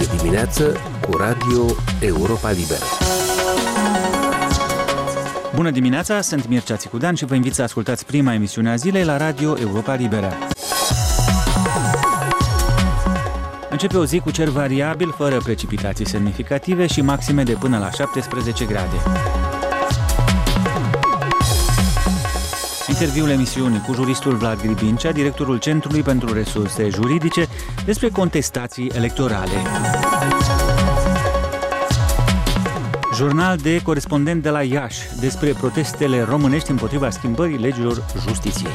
Este dimineață cu Radio Europa Liberă. Bună dimineața, sunt Mircea Țicudean și vă invit să ascultați prima emisiune a zilei la Radio Europa Liberă. Începe o zi cu cer variabil, fără precipitații semnificative și maxime de până la 17 grade. Interviul emisiunii cu juristul Vlad Gribincea, directorul Centrului pentru Resurse Juridice, despre contestații electorale. Jurnal de corespondent de la Iași despre protestele românești împotriva schimbării legilor justiției.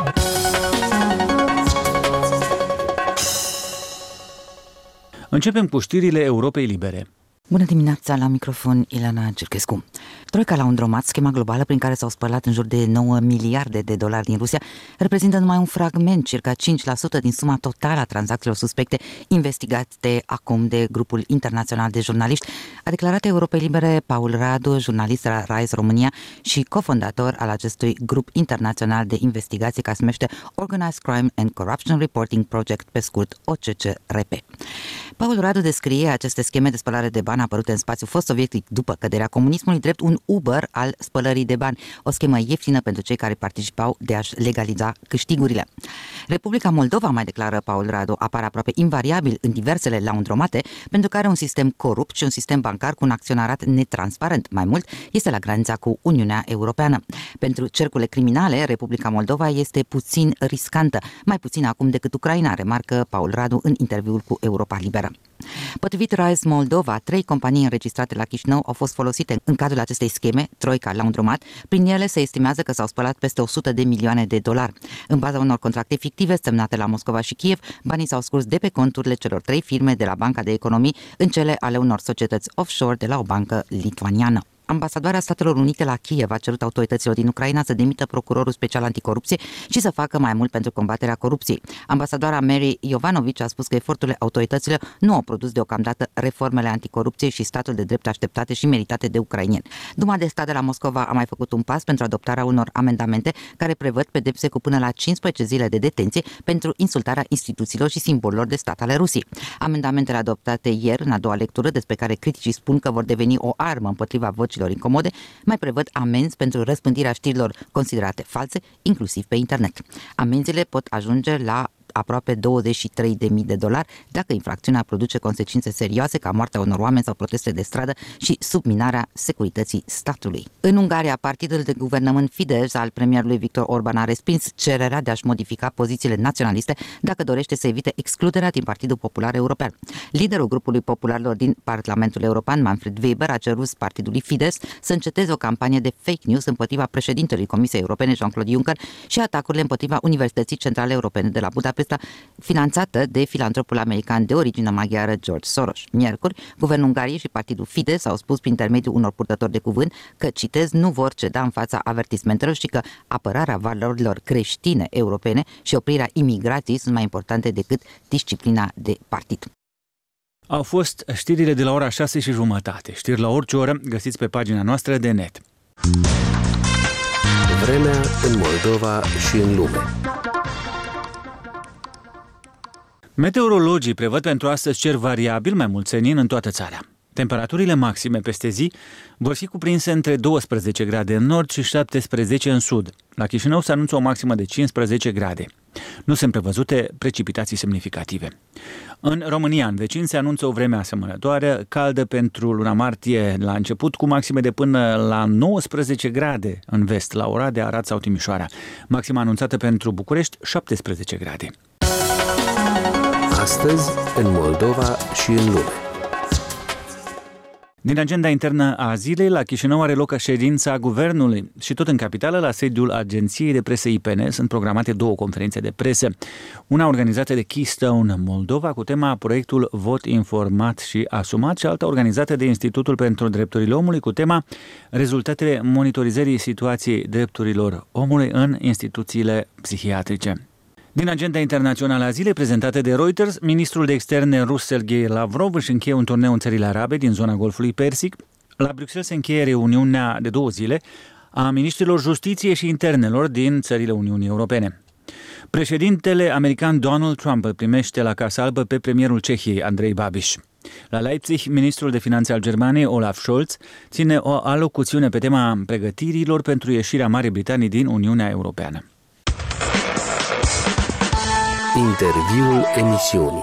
Începem cu știrile Europei Libere. Bună dimineața, la microfon Ilana Cerchescu. Troica la undromat, schema globală prin care s-au spălat în jur de 9 miliarde de dolari din Rusia, reprezintă numai un fragment, circa 5% din suma totală a tranzacțiilor suspecte investigate acum de grupul internațional de jurnaliști, a declarat Europei Libere Paul Radu, jurnalist la RISE România și cofondator al acestui grup internațional de investigație care se numește Organized Crime and Corruption Reporting Project, pe scurt OCCRP. Paul Radu descrie aceste scheme de spălare de bani apărute în spațiul fost sovietic după căderea comunismului drept un Uber al spălării de bani, o schemă ieftină pentru cei care participau de a-și legaliza câștigurile. Republica Moldova, mai declară Paul Radu, apare aproape invariabil în diversele laundromate pentru că are un sistem corupt și un sistem bancar cu un acționarat netransparent. Mai mult, este la granița cu Uniunea Europeană. Pentru cercurile criminale, Republica Moldova este puțin riscantă, mai puțin acum decât Ucraina, remarcă Paul Radu în interviul cu Europa Liberă. Potrivit RISE Moldova, 3 companii înregistrate la Chișinău au fost folosite în cadrul acestei scheme, Troica Laundromat. Prin ele se estimează că s-au spălat peste 100 de milioane de dolari. În baza unor contracte fictive semnate la Moscova și Kiev, banii s-au scurs de pe conturile celor 3 firme de la Banca de Economii în cele ale unor societăți offshore de la o bancă lituaniană. Ambasadoarea Statelor Unite la Kiev a cerut autorităților din Ucraina să demită procurorul special anticorupție și să facă mai mult pentru combaterea corupției. Ambasadoara Mary Jovanovic a spus că eforturile autorităților nu au produs deocamdată reformele anticorupție și statul de drept așteptate și meritate de ucraineni. Duma de stat de la Moscova a mai făcut un pas pentru adoptarea unor amendamente care prevăd pedepse cu până la 15 zile de detenție pentru insultarea instituțiilor și simbolurilor de stat ale Rusiei. Amendamentele adoptate ieri în a doua lectură, despre care criticii spun că vor deveni o armă împotriva vocilor incomode, mai prevăd amenzi pentru răspândirea știrilor considerate false, inclusiv pe internet. Amenzile pot ajunge la aproape $23.000 dacă infracțiunea produce consecințe serioase ca moartea unor oameni sau proteste de stradă și subminarea securității statului. În Ungaria, partidul de guvernământ Fidesz al premierului Viktor Orban a respins cererea de a-și modifica pozițiile naționaliste dacă dorește să evite excluderea din Partidul Popular European. Liderul grupului popularilor din Parlamentul European, Manfred Weber, a cerut partidului Fidesz să înceteze o campanie de fake news împotriva președintelui Comisiei Europene, Jean-Claude Juncker, și atacurile împotriva Universității Centrale Europene de la Budapesta, finanțată de filantropul american de origine maghiară George Soros. Miercuri, guvernul Ungariei și partidul Fidesz au spus prin intermediul unor purtători de cuvânt că, citez, nu vor ceda în fața avertismentelor și că apărarea valorilor creștine europene și oprirea imigrației sunt mai importante decât disciplina de partid. Au fost știrile de la ora 6:30. Știri la orice oră găsiți pe pagina noastră de net. Vremea în Moldova și în lume. Meteorologii prevăd pentru astăzi cer variabil, mai mult senin în toată țara. Temperaturile maxime peste zi vor fi cuprinse între 12 grade în nord și 17 în sud. La Chișinău se anunță o maximă de 15 grade. Nu sunt prevăzute precipitații semnificative. În România, în vecin, se anunță o vreme asemănătoare, caldă pentru luna martie la început, cu maxime de până la 19 grade în vest, la Oradea, Arad sau Timișoara. Maxima anunțată pentru București, 17 grade. Astăzi, în Moldova și în lume. Din agenda internă a zilei, la Chișinău are loc ședința guvernului și tot în capitală, la sediul agenției de presă IPN, sunt programate 2 conferințe de presă. Una organizată de Keystone Moldova cu tema Proiectul Vot Informat și Asumat și alta organizată de Institutul pentru Drepturile Omului cu tema Rezultatele monitorizării situației drepturilor omului în instituțiile psihiatrice. Din agenda internațională a zilei prezentată de Reuters, ministrul de externe rus Sergei Lavrov își încheie un turneu în țările arabe din zona Golfului Persic. La Bruxelles se încheie reuniunea de 2 zile a miniștrilor justiției și internelor din țările Uniunii Europene. Președintele american Donald Trump îl primește la Casa Albă pe premierul Cehiei, Andrei Babiš. La Leipzig, ministrul de finanțe al Germaniei, Olaf Scholz, ține o alocuțiune pe tema pregătirilor pentru ieșirea Marii Britanii din Uniunea Europeană. Interviul emisiunii.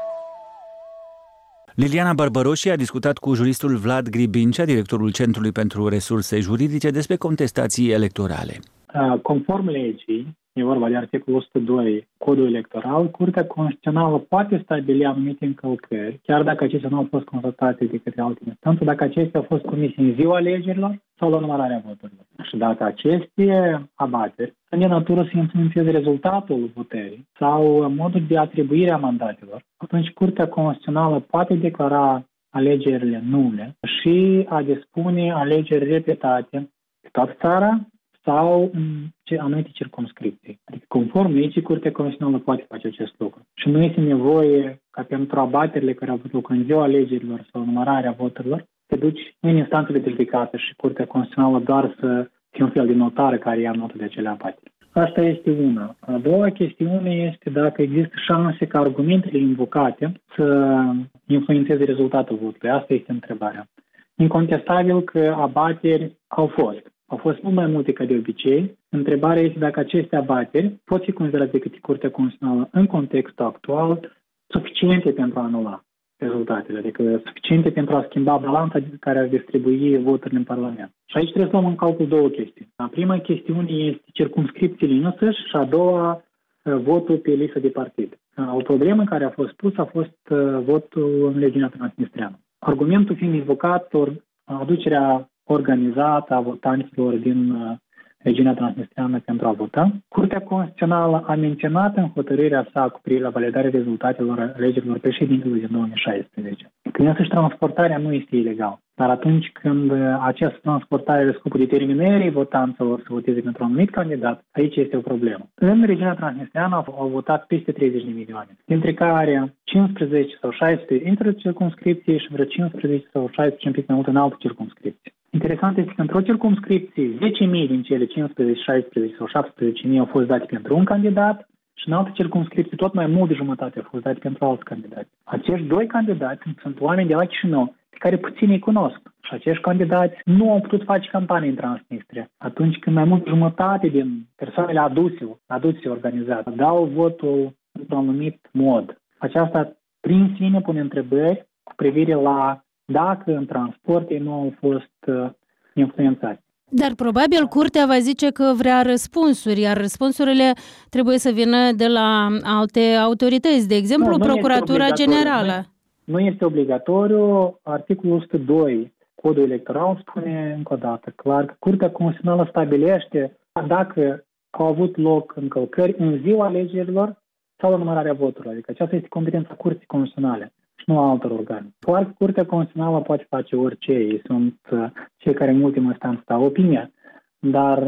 Liliana Barbaroși a discutat cu juristul Vlad Gribincea, directorul Centrului pentru Resurse Juridice, despre contestații electorale. Conform legii, e vorba de articolul 102 Codul Electoral, Curtea Constituțională poate stabili anumite încălcări, chiar dacă acestea nu au fost constatate de către alte instanțe, dacă acestea au fost comise în ziua alegerilor sau la numărarea voturilor. Și dacă aceste abateri sunt de natură să influențeze rezultatul votării sau modul de atribuire a mandatelor, atunci Curtea Constituțională poate declara alegerile nule și a dispune alegeri repetate pe toată țara sau în anumite circumscripții. Adică, conform legii, Curtea Constituțională poate face acest lucru. Și nu este nevoie ca pentru abaterile care au avut loc în ziua alegerilor sau numărarea voturilor, te duci în instanțele de judecată și Curtea Constituțională doar să fie un fel de notară care ia notă de acele abateri. Asta este una. A doua chestiune este dacă există șanse ca argumentele invocate să influențeze rezultatul votului. Asta este întrebarea. Incontestabil că abateri au fost. Au fost mult mai multe ca de obicei. Întrebarea este dacă aceste abateri pot fi considerate de către Curtea Constituțională în contextul actual suficiente pentru a anula rezultatele, adică suficiente pentru a schimba balanța care ar distribui voturile în Parlament. Și aici trebuie să luăm în calcul două chestii. Prima chestiune este circumscripțiile însăși și a doua votul pe listă de partid. O problemă care a fost pusă a fost votul în regiunea transnistreană. Argumentul fiind invocat, aducerea organizată a votanților din regiunea transnistreană pentru a vota. Curtea Constituțională a menționat în hotărârea sa cu privire la validarea rezultatelor alegerilor președintelui din 2016. Când însăși transportarea nu este ilegală. Dar atunci când această transportare are scopul determinării votanților să voteze pentru un anumit candidat, aici este o problemă. În regiunea transnistreană au votat peste 30 de milioane, dintre care 15 sau 16 într-o circumscripție și vreo 15 sau 16 un pic mai mult în altă circumscripție. Interesant este că într-o circumscripție 10.000 din cele 15, 16 sau 17.000 au fost date pentru un candidat și în altă circumscripție tot mai mult de jumătate au fost date pentru alți candidați. Acești doi candidați sunt oameni de la Chișinău pe care puțin îi cunosc. Și acești candidați nu au putut face campanie în Transnistria. Atunci când mai mult de jumătate din persoanele aduse organizate dau votul într-un anumit mod. Aceasta prin sine pune întrebări cu privire la dacă în transport ei nu au fost influențați. Dar probabil Curtea va zice că vrea răspunsuri, iar răspunsurile trebuie să vină de la alte autorități, de exemplu Procuratura Generală. Nu este obligatoriu. Articolul 102 Codul Electoral spune încă o dată clar că Curtea Constituțională stabilește dacă au avut loc încălcări în ziua alegerilor sau la numărarea voturilor. Adică aceasta este competența Curții Constituționale și nu a altor organe. Curtea Constituțională poate face orice. Ei sunt cei care în ultimă instanță dau opinia. Dar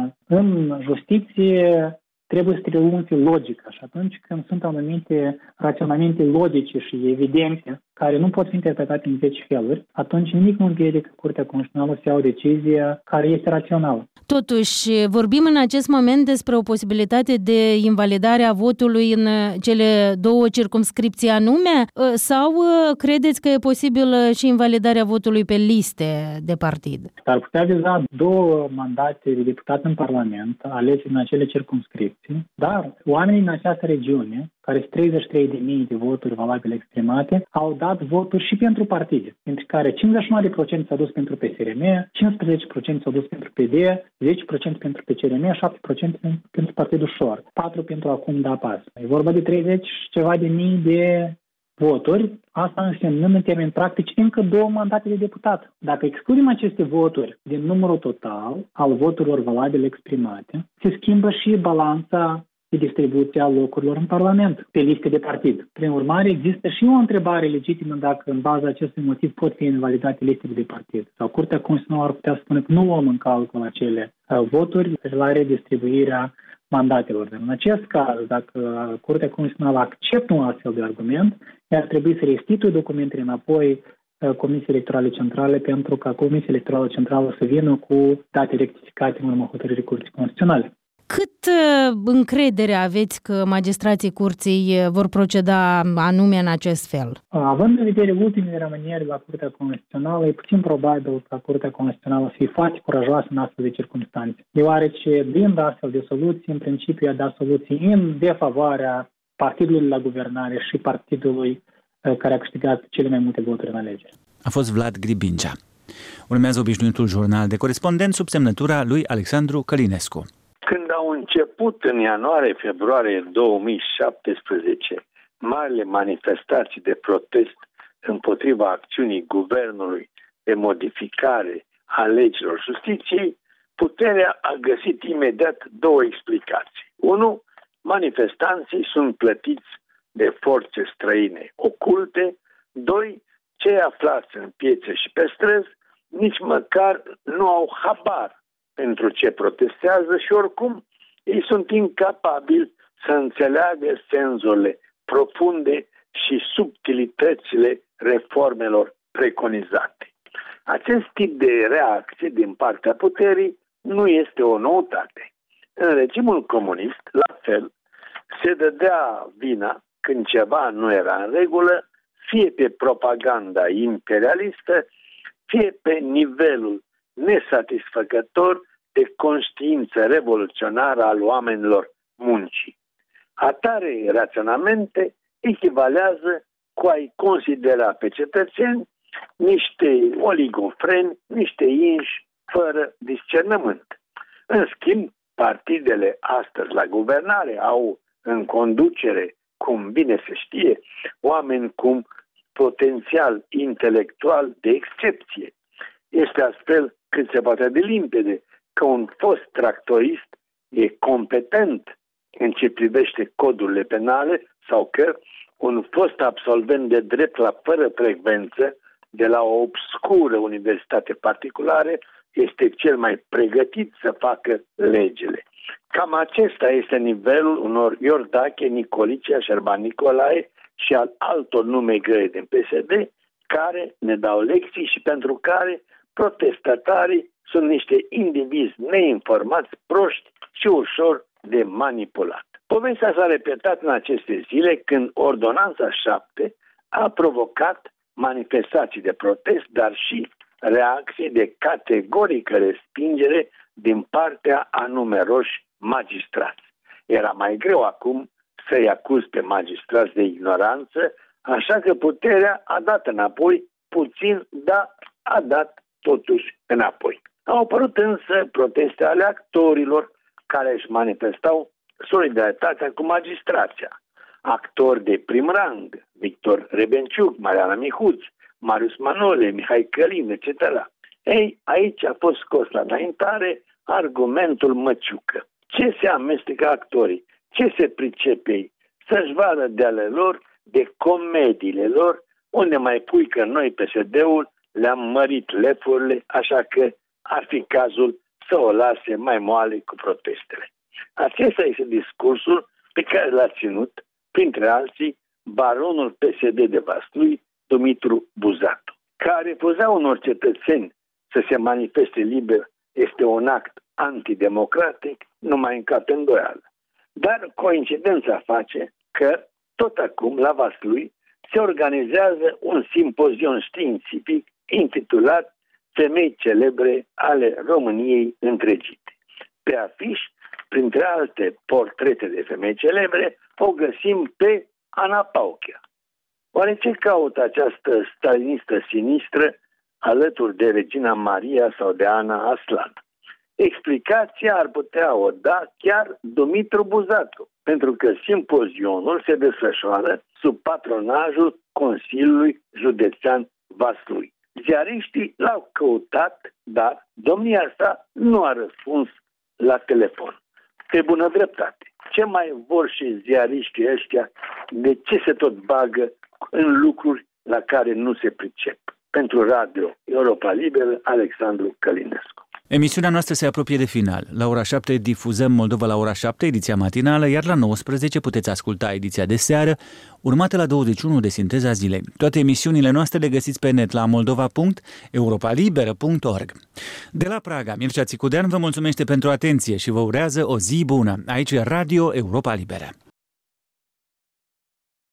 în justiție trebuie să triumfe logica și atunci când sunt anumite raționamente logice și evidente care nu pot fi interpretate în 10 feluri, atunci nimic nu împiedică Curtea Constituțională să ia o decizie care este rațională. Totuși, vorbim în acest moment despre o posibilitate de invalidare a votului în cele două circumscripții anume sau credeți că e posibil și invalidarea votului pe liste de partid? Ar putea viza două mandate de deputat în Parlament aleși în acele circumscripții, dar oamenii în această regiune, care sunt 33.000 de voturi valabile exprimate, au dat voturi și pentru partide, dintre care 51% s-au dus pentru PSRM, 15% s-au dus pentru PD, 10% pentru PCRM, 7% pentru Partidul Șor, 4% pentru acum DAPAS. E vorba de 30 ceva de mii de voturi, asta însemnând în termeni practici încă 2 mandate de deputat. Dacă excludem aceste voturi din numărul total al voturilor valabile exprimate, se schimbă și balanța de distribuție a locurilor în Parlament, pe liste de partid. Prin urmare, există și o întrebare legitimă dacă în baza acestui motiv pot fi invalidate listele de partid. Sau Curtea Constituțională ar putea spune că nu luăm în calcul acele voturi la redistribuirea mandatelor. În acest caz, dacă Curtea Constituțională acceptă un astfel de argument, ea ar trebui să restituie documentele înapoi Comisiei Electorale Centrale pentru ca Comisia Electorală Centrală să vină cu date rectificate în urma hotărârii Curții Constituționale. Cât încredere aveți că magistrații curții vor proceda anume în acest fel? Având în vedere ultimele rămânieri la Curtea Constituțională, e puțin probabil ca Curtea Constituțională să fie foarte curajoasă în astfel de circunstanțe, deoarece, dând astfel de soluții, în principiu, a dat soluții în defavoarea partidului la guvernare și partidului care a câștigat cele mai multe voturi în alegeri. A fost Vlad Gribingea. Urmează obișnuitul jurnal de corespondent sub semnătura lui Alexandru Călinescu. Când au început în ianuarie-februarie 2017 marile manifestații de protest împotriva acțiunii guvernului de modificare a legilor justiției, puterea a găsit imediat două explicații. 1. Manifestanții sunt plătiți de forțe străine oculte. 2. Cei aflați în piețe și pe străzi nici măcar nu au habar pentru ce protestează și oricum ei sunt incapabili să înțeleagă senzurile profunde și subtilitățile reformelor preconizate. Acest tip de reacție din partea puterii nu este o noutate. În regimul comunist, la fel, se dădea vina când ceva nu era în regulă, fie pe propaganda imperialistă, fie pe nivelul nesatisfăcător de conștiință revoluționară al oamenilor muncii. Atare raționamente echivalează cu a-i considera pe cetățeni niște oligofreni, niște inși fără discernământ. În schimb, partidele astăzi la guvernare au în conducere, cum bine se știe, oameni cu potențial intelectual de excepție. Este astfel cât se poate de limpede că un fost tractorist e competent în ce privește codurile penale sau că un fost absolvent de drept la fără frecvență de la o obscură universitate particulară este cel mai pregătit să facă legile. Cam acesta este nivelul unor Iordache, Nicolicea, Șerban Nicolae și al altor nume grele din PSD care ne dau lecții și pentru care protestatarii sunt niște indivizi neinformați, proști și ușor de manipulat. Povestea s-a repetat în aceste zile când Ordonanța 7 a provocat manifestații de protest, dar și reacții de categorică respingere din partea a numeroși magistrați. Era mai greu acum să-i acuz pe magistrați de ignoranță, așa că puterea a dat înapoi puțin, dar a dat totuși înapoi. Au apărut însă proteste ale actorilor care își manifestau solidaritatea cu magistrația. Actori de prim rang, Victor Rebenciuc, Mariana Mihuț, Marius Manole, Mihai Călin, etc. Ei, aici a fost scos la înaintare argumentul măciucă. Ce se amestecă actorii? Ce se pricepe ei? Să-și vadă de ale lor, de comediile lor, unde mai pui că noi, PSD-ul, le-am mărit lefurile, așa că ar fi cazul să o lase mai moale cu protestele. Acesta este discursul pe care l-a ținut, printre alții, baronul PSD de Vaslui, Dumitru Buzatu. Că a refuza unor cetățeni să se manifeste liber este un act antidemocratic, nu mai încape îndoială. Dar coincidența face că tot acum, la Vaslui, se organizează un simpozion științific intitulat Femei celebre ale României întregite. Pe afiș, printre alte portrete de femei celebre, o găsim pe Ana Pauchea. Oare ce caută această stalinistă sinistră alături de Regina Maria sau de Ana Aslan? Explicația ar putea o da chiar Dumitru Buzatu, pentru că simpozionul se desfășoară sub patronajul Consiliului Județean Vaslui. Ziariștii l-au căutat, dar domnia sa nu a răspuns la telefon. Pe bună dreptate. Ce mai vor și ziariștii ăștia? De ce se tot bagă în lucruri la care nu se pricep? Pentru Radio Europa Liberă, Alexandru Călinescu. Emisiunea noastră se apropie de final. La ora 7 difuzăm Moldova la ora 7, ediția matinală, iar la 19 puteți asculta ediția de seară, urmată la 21 de Sinteza Zilei. Toate emisiunile noastre le găsiți pe net la moldova.europalibera.org. De la Praga, Mircea Țicudean vă mulțumește pentru atenție și vă urează o zi bună. Aici e Radio Europa Liberă.